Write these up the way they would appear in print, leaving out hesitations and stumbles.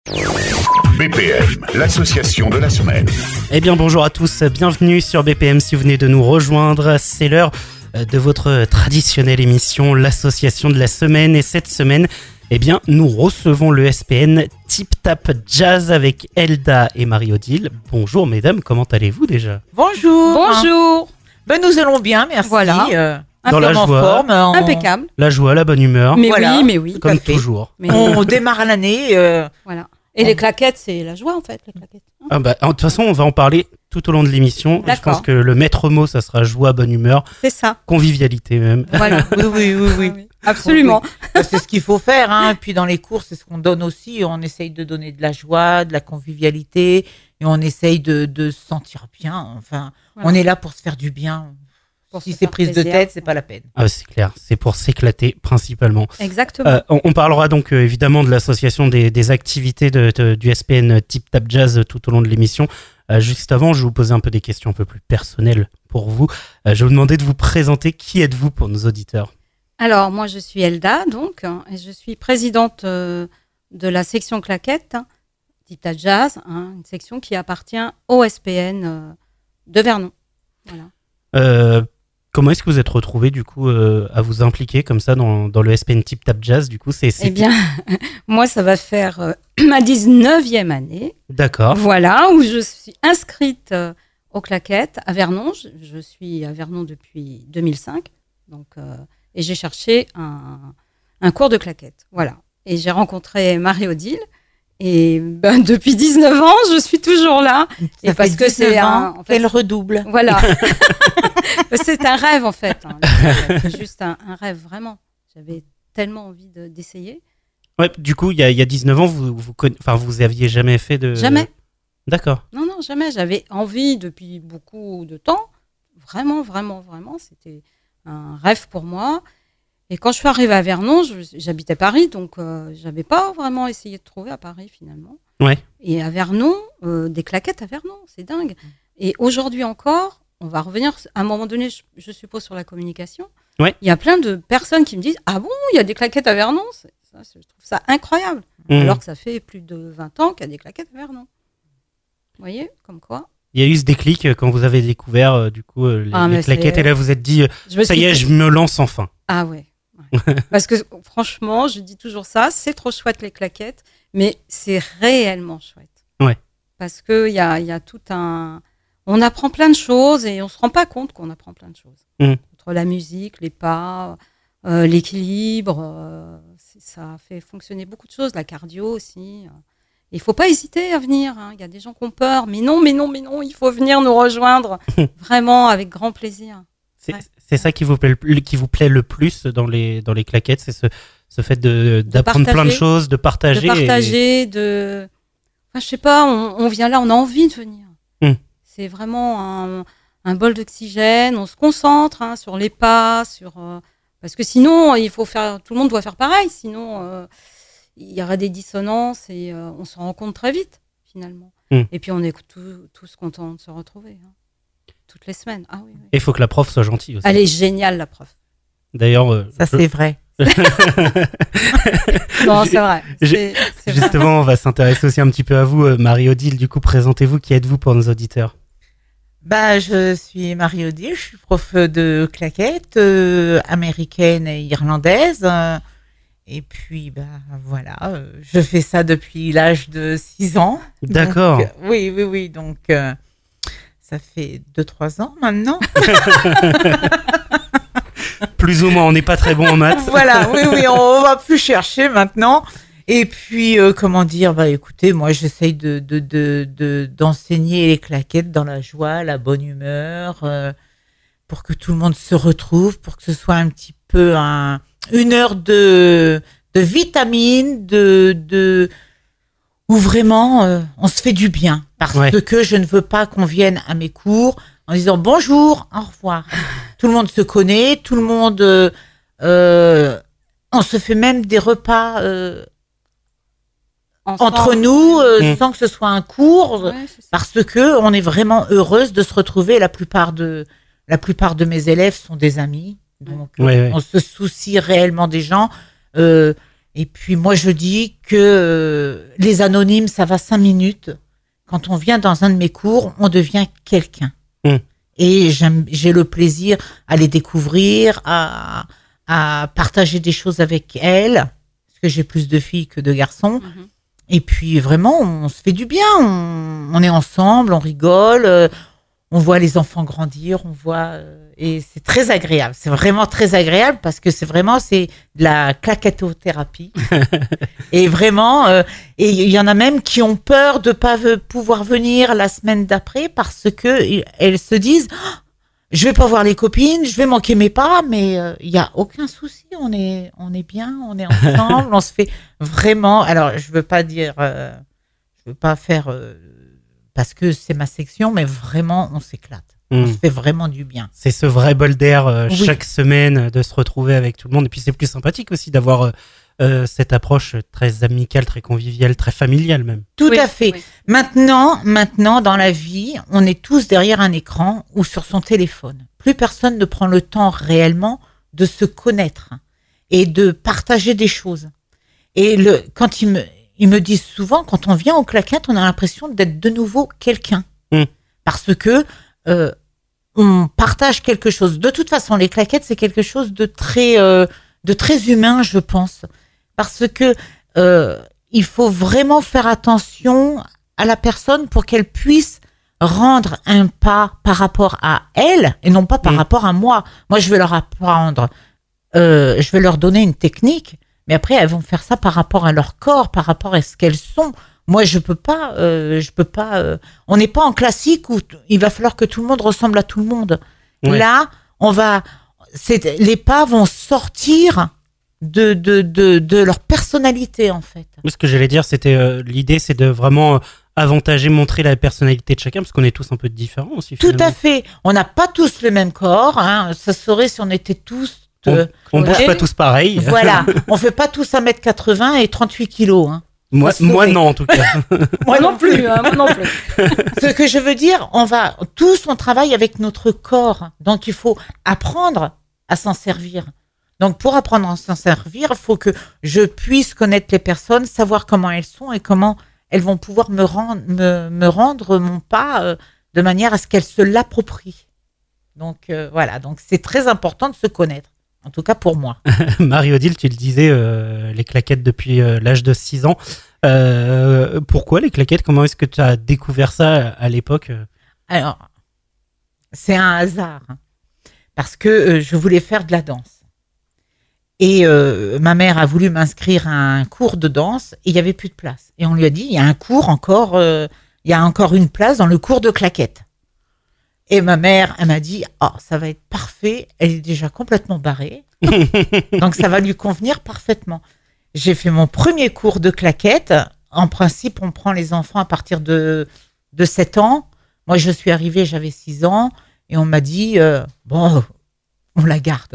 BPM, l'association de la semaine. Eh bien bonjour à tous, bienvenue sur BPM si vous venez de nous rejoindre. C'est l'heure de votre traditionnelle émission, l'association de la semaine. Et cette semaine, eh bien, nous recevons le SPN Tip Tap Jazz avec Elda et Marie-Odile. Bonjour mesdames, comment allez-vous déjà ? Bonjour. Bonjour. Ben, nous allons bien, merci. Voilà. Dans la en joie. forme. Impeccable. La joie, la bonne humeur, Mais Voilà. oui. comme fait. toujours. Mais On démarre l'année. voilà. Et les claquettes, c'est la joie en fait, les claquettes. Ah bah, de toute façon, on va en parler tout au long de l'émission. Je D'accord. pense que le maître mot, ça sera joie, bonne humeur, C'est ça. convivialité même. Voilà. Oui. Absolument. Oui. C'est ce qu'il faut faire. Hein. Puis dans les cours, c'est ce qu'on donne aussi. On essaye de donner de la joie, de la convivialité. Et on essaye de se sentir bien. Enfin, Voilà. on est là pour se faire du bien. Pour Si se c'est faire prise de plaisir. tête, c'est pas la peine. Ah, c'est clair, c'est pour s'éclater principalement. Exactement. On parlera donc évidemment de l'association des activités du SPN Tip Tap Jazz tout au long de l'émission. Juste avant, je vais vous poser un peu des questions un peu plus personnelles pour vous. Je vais vous demander de vous présenter. Qui êtes-vous pour nos auditeurs ? Alors, moi, je suis Elda, donc, et je suis présidente de la section claquettes, Tip Tap Jazz, une section qui appartient au SPN de Vernon. Voilà. Comment est-ce que vous êtes retrouvés du coup à vous impliquer comme ça dans le SPN Tip Tap Jazz ? Du coup, c'est Eh bien, moi, ça va faire ma 19e année. D'accord. Voilà, où je suis inscrite aux claquettes à Vernon. Je suis à Vernon depuis 2005. Donc, et j'ai cherché un cours de claquettes. Voilà. Et j'ai rencontré Marie-Odile. Et ben, depuis 19 ans, je suis toujours là. Et Ça parce fait que c'est 19 ans en fait, qu'elle redouble. voilà. C'est un rêve, en fait. C'est juste un rêve, vraiment. J'avais tellement envie d'essayer. Ouais, du coup, il y a 19 ans, vous aviez jamais fait de... Jamais. D'accord. Non, jamais. J'avais envie depuis beaucoup de temps. Vraiment. C'était un rêve pour moi. Et quand je suis arrivée à Vernon, j'habitais Paris, donc j'avais pas vraiment essayé de trouver à Paris finalement. Ouais. Et à Vernon, des claquettes à Vernon, c'est dingue. Et aujourd'hui encore, on va revenir à un moment donné, je suppose, sur la communication. Ouais. Il y a plein de personnes qui me disent « Ah bon, il y a des claquettes à Vernon ?» Je trouve ça incroyable. Alors que ça fait plus de 20 ans qu'il y a des claquettes à Vernon. Vous voyez, comme quoi. Il y a eu ce déclic quand vous avez découvert du coup les claquettes et là vous êtes dit ça y est, je me lance enfin. Ah ouais. Parce que franchement, je dis toujours ça, c'est trop chouette les claquettes, mais c'est réellement chouette. Ouais. Parce que il y a tout un... On apprend plein de choses et on se rend pas compte qu'on apprend plein de choses. Entre la musique, les pas, l'équilibre, ça fait fonctionner beaucoup de choses, la cardio aussi. Il faut pas hésiter à venir. Il y a des gens qui ont peur, mais non, il faut venir nous rejoindre vraiment avec grand plaisir. C'est ça qui vous plaît le plus dans les claquettes, c'est ce fait d'apprendre plein de choses, de partager. Enfin, je sais pas, on vient là, on a envie de venir. C'est vraiment un bol d'oxygène, on se concentre sur les pas, parce que sinon, tout le monde doit faire pareil, sinon il y aura des dissonances et on s'en rend compte très vite, finalement. Et puis on est tous contents de se retrouver. Toutes les semaines. Ah oui. Et il faut que la prof soit gentille aussi. Elle est géniale, la prof. D'ailleurs... c'est vrai. Non, c'est vrai. Justement, on va s'intéresser aussi un petit peu à vous, Marie-Odile. Du coup, présentez-vous. Qui êtes-vous pour nos auditeurs ? Je suis Marie-Odile, je suis prof de claquettes américaine et irlandaise. Et puis, voilà, je fais ça depuis l'âge de 6 ans. D'accord. Donc, oui. Donc... ça fait 2-3 ans maintenant. Plus ou moins, on n'est pas très bon en maths. Voilà, oui, on va plus chercher maintenant. Et puis, écoutez, moi, j'essaye d'enseigner les claquettes dans la joie, la bonne humeur, pour que tout le monde se retrouve, pour que ce soit un petit peu une heure de vitamines, où vraiment on se fait du bien. Parce que je ne veux pas qu'on vienne à mes cours en disant bonjour, au revoir. Tout le monde se connaît, tout le monde... on se fait même des repas entre nous sans que ce soit un cours, parce que on est vraiment heureuse de se retrouver. La plupart de mes élèves sont des amis. Donc on se soucie réellement des gens. Et puis moi je dis que les anonymes, ça va 5 minutes. Quand on vient dans un de mes cours, on devient quelqu'un. Et j'ai le plaisir à les découvrir, à partager des choses avec elles, parce que j'ai plus de filles que de garçons. Et puis vraiment, on se fait du bien. On est ensemble, on rigole, on voit les enfants grandir, on voit... et c'est très agréable. C'est vraiment très agréable parce que c'est de la claquettothérapie. Et vraiment, et il y en a même qui ont peur de pas pouvoir venir la semaine d'après parce que elles se disent je vais pas voir les copines, je vais manquer mes pas, mais il y a aucun souci. On est bien, on est ensemble, on se fait vraiment. Alors je veux pas faire parce que c'est ma section, mais vraiment on s'éclate. On se fait vraiment du bien. C'est ce vrai bol d'air chaque semaine de se retrouver avec tout le monde. Et puis c'est plus sympathique aussi d'avoir cette approche très amicale, très conviviale, très familiale même. Tout à fait. Oui. Maintenant, dans la vie, on est tous derrière un écran ou sur son téléphone. Plus personne ne prend le temps réellement de se connaître et de partager des choses. Et quand ils me disent souvent, quand on vient aux claquettes, on a l'impression d'être de nouveau quelqu'un. Parce que on partage quelque chose. De toute façon, les claquettes, c'est quelque chose de très humain, je pense. Parce que il faut vraiment faire attention à la personne pour qu'elle puisse rendre un pas par rapport à elle et non pas par rapport à moi. Moi, je vais leur apprendre, je vais leur donner une technique, mais après, elles vont faire ça par rapport à leur corps, par rapport à ce qu'elles sont. Moi, je peux pas. On n'est pas en classique où il va falloir que tout le monde ressemble à tout le monde. Ouais. Là, les pas vont sortir de leur personnalité, en fait. Ce que j'allais dire, c'était l'idée, c'est de vraiment avantager, montrer la personnalité de chacun, parce qu'on est tous un peu différents aussi. Tout à fait. On n'a pas tous le même corps. Hein. Ça serait si on était tous. On bouge pas tous pareil. Voilà. On fait pas tous 1m80 et 38 kilos. Hein. Moi non, en tout cas. Moi non plus. Moi non plus. Ce que je veux dire, on travaille avec notre corps. Donc, il faut apprendre à s'en servir. Donc, pour apprendre à s'en servir, il faut que je puisse connaître les personnes, savoir comment elles sont et comment elles vont pouvoir me rendre mon pas de manière à ce qu'elles se l'approprient. Donc, voilà. Donc, c'est très important de se connaître. En tout cas, pour moi. Marie-Odile, tu le disais, les claquettes depuis l'âge de 6 ans. Pourquoi les claquettes ? Comment est-ce que tu as découvert ça à l'époque ? Alors, c'est un hasard. Parce que je voulais faire de la danse. Et ma mère a voulu m'inscrire à un cours de danse et il n'y avait plus de place. Et on lui a dit, il y a encore une place dans le cours de claquettes. Et ma mère, elle m'a dit, ça va être parfait. Elle est déjà complètement barrée. Donc, ça va lui convenir parfaitement. J'ai fait mon premier cours de claquettes. En principe, on prend les enfants à partir de 7 ans. Moi, je suis arrivée, j'avais 6 ans. Et on m'a dit, on la garde.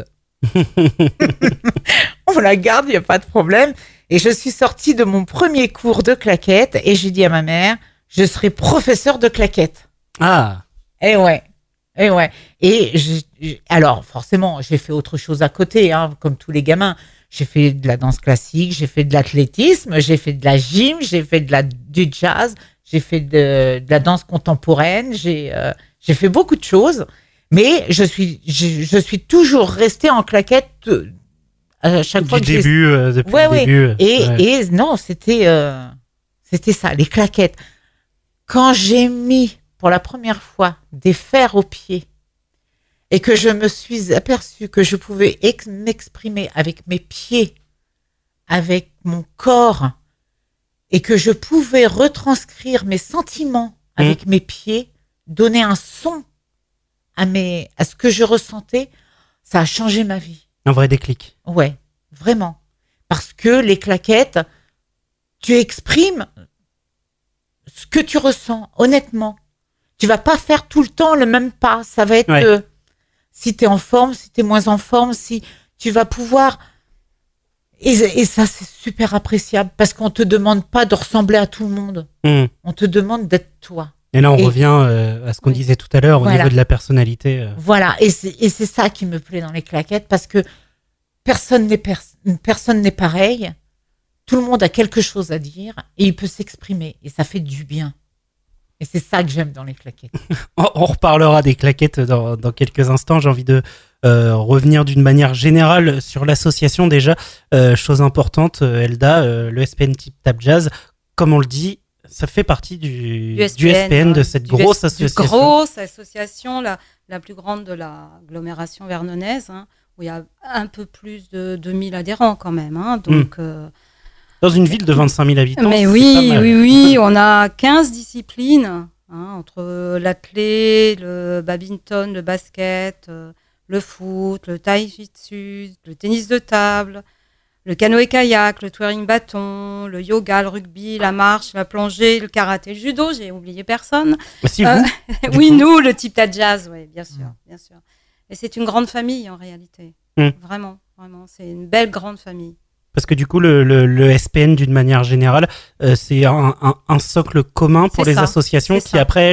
On la garde, il n'y a pas de problème. Et je suis sortie de mon premier cours de claquettes. Et j'ai dit à ma mère, je serai professeure de claquettes. Ah. Eh ouais. Et alors, forcément, j'ai fait autre chose à côté, hein, comme tous les gamins. J'ai fait de la danse classique, j'ai fait de l'athlétisme, j'ai fait de la gym, j'ai fait du jazz, j'ai fait de la danse contemporaine, j'ai fait beaucoup de choses. Mais je suis toujours restée en claquette à chaque fois que depuis le début. Et non, c'était ça, les claquettes. Quand j'ai mis pour la première fois des fers aux pieds et que je me suis aperçue que je pouvais m'exprimer avec mes pieds, avec mon corps, et que je pouvais retranscrire mes sentiments avec mes pieds, donner un son à ce que je ressentais, ça a changé ma vie. Un vrai déclic. Ouais, vraiment. Parce que les claquettes, tu exprimes ce que tu ressens, honnêtement. Tu vas pas faire tout le temps le même pas. Ça va être si tu es en forme, si tu es moins en forme, si tu vas pouvoir... Et ça, c'est super appréciable parce qu'on te demande pas de ressembler à tout le monde. On te demande d'être toi. Et là, on revient à ce qu'on disait tout à l'heure au niveau de la personnalité. Voilà, et c'est ça qui me plaît dans les claquettes parce que personne n'est pareil. tout le monde a quelque chose à dire et il peut s'exprimer et ça fait du bien. Et c'est ça que j'aime dans les claquettes. On reparlera des claquettes dans quelques instants. J'ai envie de revenir d'une manière générale sur l'association déjà. Chose importante, Elda, le SPN Tip Tap Jazz, comme on le dit, ça fait partie du SPN, de cette grosse association. Grosse association, la plus grande de l'agglomération vernonnaise, hein, où il y a un peu plus de 2000 adhérents quand même. Hein, donc, dans une ville de 25 000 habitants. Mais oui, on a 15 disciplines, hein, entre l'athlé, le badminton, le basket, le foot, le taijitsu, le tennis de table, le canoë-kayak, le twirling bâton, le yoga, le rugby, la marche, la plongée, le karaté, le judo, j'ai oublié personne. Si vous oui, nous, le Tip Tap Jazz, oui, bien sûr. Et c'est une grande famille en réalité. Vraiment, c'est une belle grande famille. Parce que du coup, le SPN, d'une manière générale, c'est un socle commun pour les associations qui, après,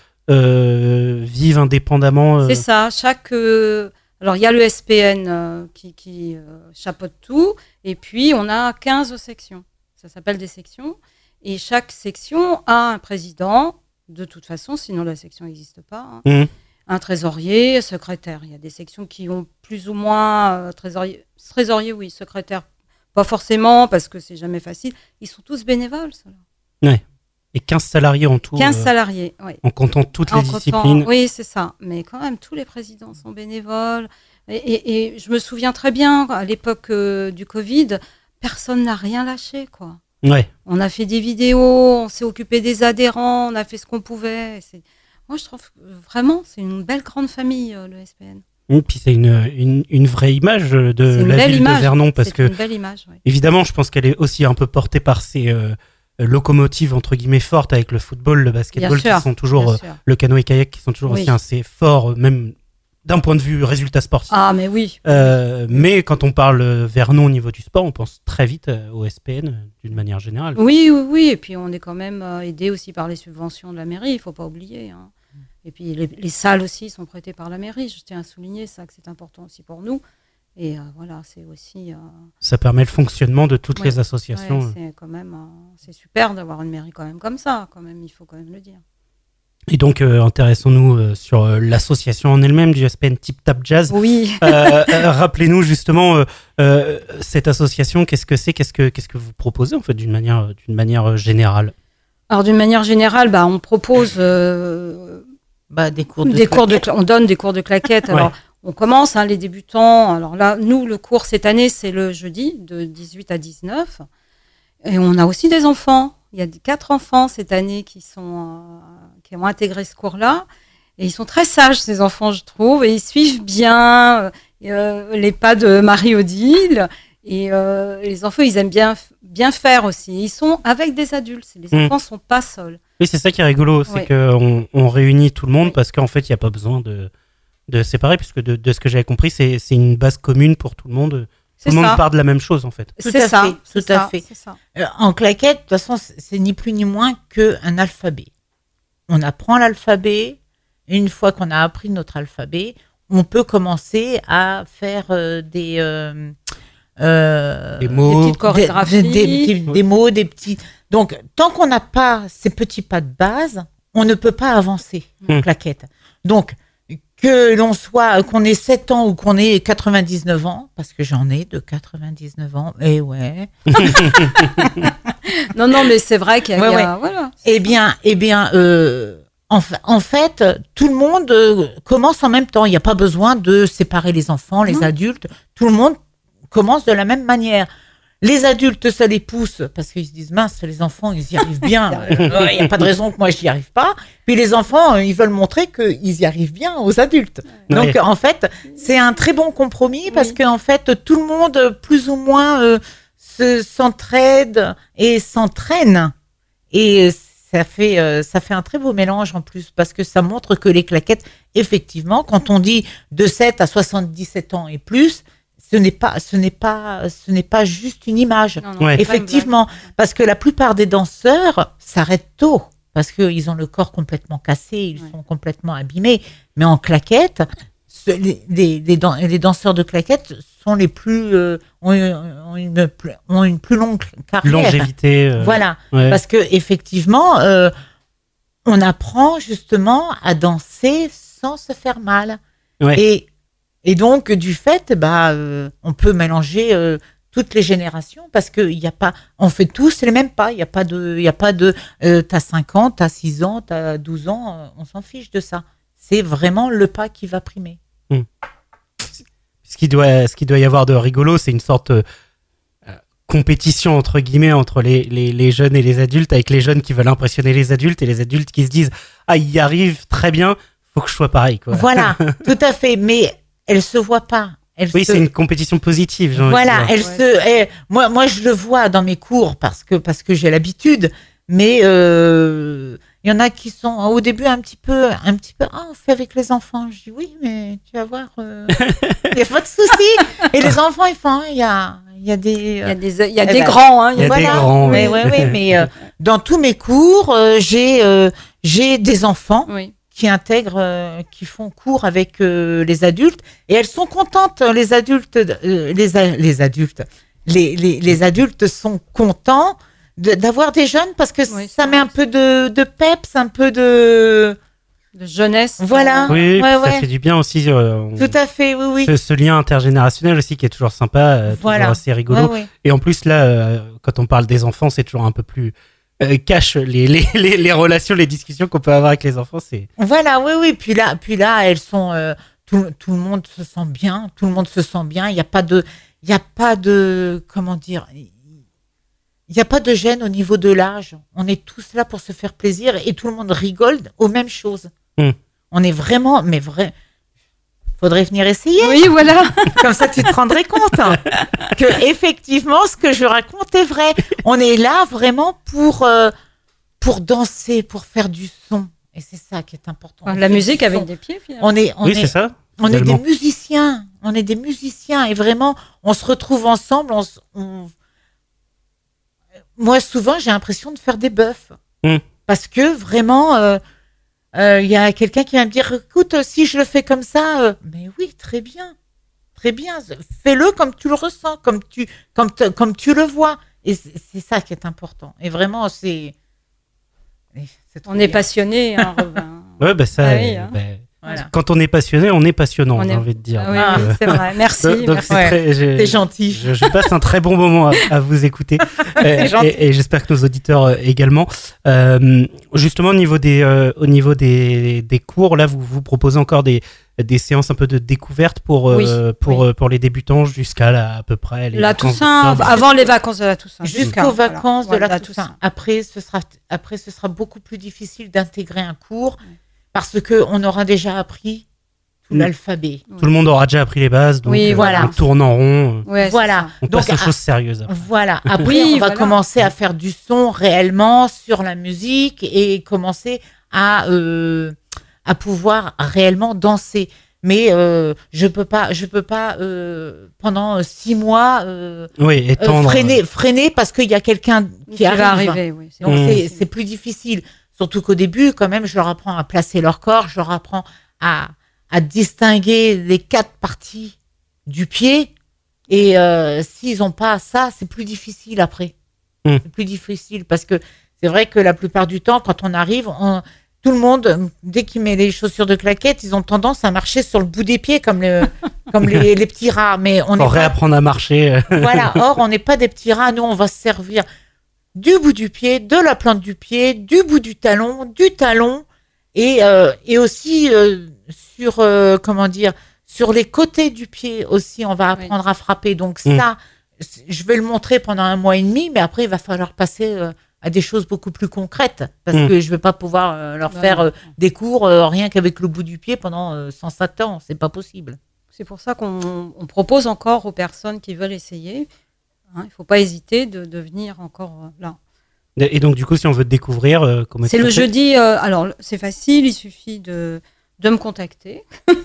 vivent indépendamment. C'est ça. Alors, il y a le SPN qui chapeaute tout. Et puis, on a 15 sections. Ça s'appelle des sections. Et chaque section a un président, de toute façon, sinon la section n'existe pas. Hein. Un trésorier, secrétaire. Il y a des sections qui ont plus ou moins trésorier, oui, secrétaire. Pas forcément, parce que c'est jamais facile. Ils sont tous bénévoles, ceux-là. Ouais. Et 15 salariés en tout. 15 salariés, oui. En comptant toutes les disciplines. Oui, c'est ça. Mais quand même, tous les présidents sont bénévoles. Et je me souviens très bien, à l'époque du Covid, personne n'a rien lâché, quoi. Ouais. On a fait des vidéos, on s'est occupé des adhérents, on a fait ce qu'on pouvait. Moi, je trouve vraiment, c'est une belle grande famille, le SPN. Et puis c'est une vraie image de la ville de Vernon, parce que une belle image, ouais. Évidemment, je pense qu'elle est aussi un peu portée par ces locomotives entre guillemets fortes avec le football, le basketball, qui sont toujours le canoë-kayak, qui sont toujours aussi assez forts, même d'un point de vue résultat sportif. Ah mais oui. Mais quand on parle Vernon au niveau du sport, on pense très vite au SPN d'une manière générale. Oui. Et puis on est quand même aidé aussi par les subventions de la mairie, il faut pas oublier. Hein. Et puis les salles aussi sont prêtées par la mairie. Je tiens à souligner ça, que c'est important aussi pour nous. Et voilà, c'est aussi... Ça permet le fonctionnement de toutes les associations. Ouais, c'est quand même... c'est super d'avoir une mairie quand même comme ça. Quand même, il faut quand même le dire. Et donc, intéressons-nous sur l'association en elle-même du SPN Tip Tap Jazz. Oui. Rappelez-nous justement cette association, qu'est-ce que c'est, qu'est-ce que vous proposez en fait d'une manière générale. Alors d'une manière générale, on propose des cours de on donne des cours de claquettes. Alors on commence les débutants. Alors là, nous le cours cette année c'est le jeudi de 18 à 19. Et on a aussi des enfants. Il y a 4 enfants cette année qui ont intégré ce cours-là. Et ils sont très sages, ces enfants, je trouve. Et ils suivent bien les pas de Marie-Odile. Et les enfants, ils aiment bien faire aussi. Ils sont avec des adultes. Les enfants ne sont pas seuls. Oui, c'est ça qui est rigolo. C'est qu'on réunit tout le monde parce qu'en fait, il n'y a pas besoin de séparer. Puisque de ce que j'avais compris, c'est une base commune pour tout le monde. Tout le monde part de la même chose, en fait. Tout à fait. En claquette, de toute façon, c'est ni plus ni moins qu'un alphabet. On apprend l'alphabet. Et une fois qu'on a appris notre alphabet, on peut commencer à faire des mots, des petites chorégraphies. Des mots, des petits... Donc, tant qu'on n'a pas ces petits pas de base, on ne peut pas avancer en claquette. Donc, qu'on ait 7 ans ou qu'on ait 99 ans, parce que j'en ai de 99 ans, et ouais. non, mais c'est vrai qu'il y a... Voilà, eh bien, en fait, tout le monde commence en même temps. Il n'y a pas besoin de séparer les enfants, les adultes. Tout le monde commence de la même manière. Les adultes, ça les pousse parce qu'ils se disent mince, les enfants, ils y arrivent bien. Il n'y a pas de raison que moi, je n'y arrive pas. Puis les enfants, ils veulent montrer qu'ils y arrivent bien aux adultes. Donc, en fait, c'est un très bon compromis parce qu'en fait, tout le monde, plus ou moins, s'entraide et s'entraîne. Et ça fait un très beau mélange en plus parce que ça montre que les claquettes, effectivement, quand on dit de 7 à 77 ans et plus, ce n'est pas juste une image. Non, effectivement, parce que la plupart des danseurs s'arrêtent tôt parce qu'ils ont le corps complètement cassé, ils sont complètement abîmés. Mais en claquette, les danseurs de claquettes sont les plus ont une plus longue carrière. Longévité. Voilà, parce que effectivement, on apprend justement à danser sans se faire mal. Ouais. Et donc du fait, on peut mélanger toutes les générations parce que il y a pas, on fait tous les mêmes pas. Il y a pas de, t'as 5 ans, t'as 6 ans, t'as 12 ans, on s'en fiche de ça. C'est vraiment le pas qui va primer. Ce qu'il doit y avoir de rigolo, c'est une sorte compétition entre guillemets entre les jeunes et les adultes, avec les jeunes qui veulent impressionner les adultes et les adultes qui se disent il y arrive très bien, faut que je sois pareil, quoi. Voilà, tout à fait, mais elle se voit pas. C'est une compétition positive. Voilà, moi je le vois dans mes cours parce que j'ai l'habitude, mais il y en a qui sont au début un petit peu, on fait avec les enfants. Je dis oui, mais tu vas voir, il y a pas de souci. Et les enfants, ils font, il y a des grands, hein. Il y a des grands. Mais dans tous mes cours, j'ai des enfants. Oui. Qui intègrent, qui font cours avec les adultes, et elles sont contentes. Les adultes sont contents d'avoir des jeunes parce que ça met un peu de peps, un peu de jeunesse. Voilà. Oui, ça fait du bien aussi. Tout à fait, oui. Ce lien intergénérationnel aussi qui est toujours sympa, toujours assez rigolo. Et en plus là, quand on parle des enfants, c'est toujours un peu plus cache les relations, les discussions qu'on peut avoir avec les enfants, c'est. Voilà, oui. Puis là, elles sont tout le monde se sent bien. Tout le monde se sent bien. Il y a pas de comment dire. Il n'y a pas de gêne au niveau de l'âge. On est tous là pour se faire plaisir et tout le monde rigole aux mêmes choses. On est vraiment, mais vrai. Faudrait venir essayer. Oui, voilà. Comme ça, tu te rendrais compte que effectivement, ce que je raconte est vrai. On est là vraiment pour danser, pour faire du son. Et c'est ça qui est important. La musique avec des pieds, finalement. C'est ça. On est des musiciens. On est des musiciens. Et vraiment, on se retrouve ensemble. Moi, souvent, j'ai l'impression de faire des bœufs. Parce que vraiment... il y a quelqu'un qui va me dire, écoute, si je le fais comme ça, mais oui, très bien, fais-le comme tu le ressens, comme tu le vois, et c'est ça qui est important. Et vraiment, on est passionné, hein, Robin. Ouais, ça. Voilà. Quand on est passionné, on est passionnant, j'ai envie de dire. Oui, c'est vrai. Merci. Donc c'est gentil. Je passe un très bon moment à vous écouter et j'espère que nos auditeurs également. Justement, au niveau des cours, là, vous proposez encore des séances un peu de découverte pour les débutants jusqu'à à peu près les la Toussaint, avant les vacances de la Toussaint. Jusqu'aux vacances de la Toussaint. Après, ce sera beaucoup plus difficile d'intégrer un cours. Parce qu'on aura déjà appris tout l'alphabet. Tout le monde aura déjà appris les bases, donc on tourne en rond. On passe aux choses sérieuses. Après. Voilà. Après, on va commencer à faire du son réellement sur la musique et commencer à pouvoir réellement danser. Mais je peux pas pendant 6 mois freiner parce qu'il y a quelqu'un qui arrive. Donc c'est plus difficile. Surtout qu'au début, quand même, je leur apprends à placer leur corps, je leur apprends à distinguer les 4 parties du pied. Et s'ils n'ont pas ça, c'est plus difficile après. C'est plus difficile parce que c'est vrai que la plupart du temps, quand on arrive, tout le monde, dès qu'il met les chaussures de claquettes, ils ont tendance à marcher sur le bout des pieds comme les petits rats. Mais on faut réapprendre à marcher. Voilà. Or, on n'est pas des petits rats. Nous, on va se servir du bout du pied, de la plante du pied, du bout du talon, et aussi sur les côtés du pied aussi, on va apprendre à frapper. Donc ça, je vais le montrer pendant 1 mois et demi, mais après il va falloir passer à des choses beaucoup plus concrètes parce que je vais pas pouvoir leur faire des cours rien qu'avec le bout du pied pendant 107 ans, c'est pas possible. C'est pour ça qu'on propose encore aux personnes qui veulent essayer. Il ne faut pas hésiter de venir encore là. Et donc, du coup, si on veut te découvrir, comment c'est le jeudi. Alors, c'est facile, il suffit de me contacter.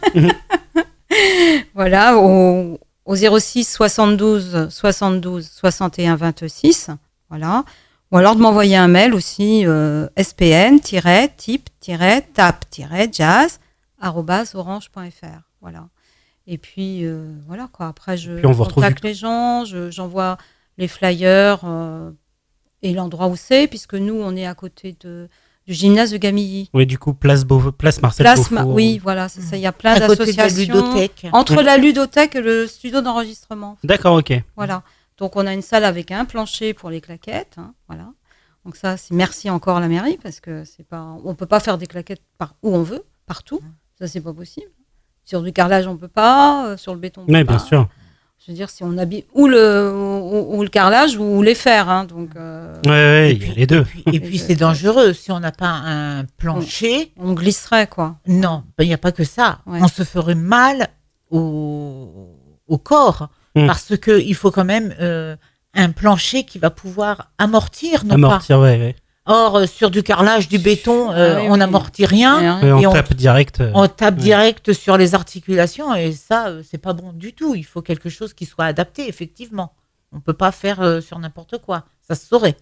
Voilà, au 06 72 72 61 26. Voilà. Ou alors de m'envoyer un mail aussi, spn-type-tap-jazz@orange.fr. Voilà. Et puis, voilà, quoi. Après, je Puis on vous retrouve contacte les gens, j'envoie les flyers et l'endroit où c'est, puisque nous, on est à côté du gymnase de Gamilly. Oui, du coup, place Marcel Beaufour. Oui, voilà, c'est ça. Il y a plein À côté de la d'associations. ludothèque. Entre la ludothèque et le studio d'enregistrement. D'accord, ok. Voilà. Donc, on a une salle avec un plancher pour les claquettes. Voilà. Donc, ça, c'est merci encore à la mairie, parce que on peut pas faire des claquettes où on veut, partout. Ça, c'est pas possible. Sur du carrelage, on peut pas. Sur le béton, on peut Oui, pas. bien sûr. Je veux dire, si on habille ou le carrelage ou les fers, hein, donc. Ouais, il y a les deux. Et puis c'est dangereux. Si on n'a pas un plancher, On glisserait, quoi. non, il n'y a pas que ça. Ouais. On se ferait mal au corps parce que il faut quand même un plancher qui va pouvoir amortir, non Amortir, ouais. pas. Or, sur du carrelage, du béton, Oui, on oui. n'amortit rien. Ouais, Et on tape direct. On tape direct sur les articulations et ça, c'est pas bon du tout. Il faut quelque chose qui soit adapté, effectivement. On peut pas faire sur n'importe quoi. Ça se saurait.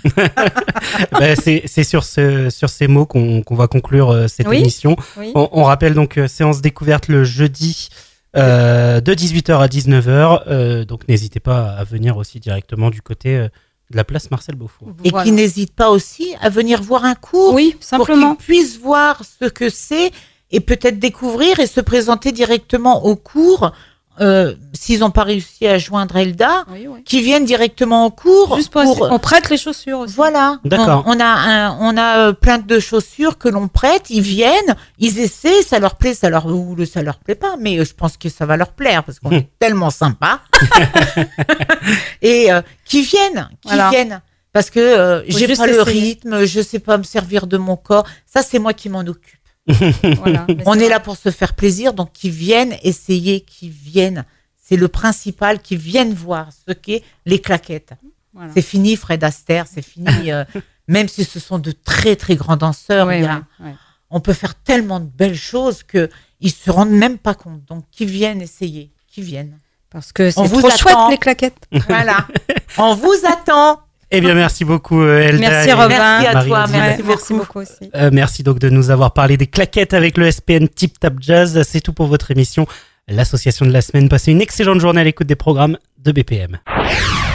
C'est sur ces mots qu'on va conclure cette émission. Oui. On rappelle donc séance découverte le jeudi de 18h à 19h. Donc n'hésitez pas à venir aussi directement du côté de la place Marcel Beaufour. Et Voilà. qui n'hésite pas aussi à venir voir un cours Oui, pour simplement. qu'ils puissent voir ce que c'est et peut-être découvrir et se présenter directement au cours. S'ils n'ont pas réussi à joindre Elda, Oui, oui. qui viennent directement au cours. Juste on prête les chaussures aussi. Voilà. D'accord. On a plein de chaussures que l'on prête. Ils viennent, ils essaient, ça leur plaît, ça leur plaît pas. Mais je pense que ça va leur plaire parce qu'on est tellement sympa. Et qui viennent. Parce que j'ai juste pas le essayer. rythme, je sais pas me servir de mon corps. Ça, c'est moi qui m'en occupe. Voilà. Mais On c'est est vrai. là pour se faire plaisir, donc qu'ils viennent essayer, qu'ils viennent. C'est le principal, qu'ils viennent voir ce qu'est les claquettes. Voilà. C'est fini Fred Astaire, c'est fini. Même si ce sont de très très grands danseurs, Ouais, il y a- ouais. on peut faire tellement de belles choses que ils se rendent même pas compte. Donc qu'ils viennent essayer, qu'ils viennent. Parce que On c'est vous trop attend. chouette, les claquettes. Voilà. On vous attend. Eh bien, merci beaucoup, Elda. Merci, et Robin. Merci à toi, Marie-Odile. merci Merci beaucoup. beaucoup aussi. Merci donc de nous avoir parlé des claquettes avec le SPN Tip Tap Jazz. C'est tout pour votre émission, l'association de la semaine. Passez une excellente journée à l'écoute des programmes de BPM.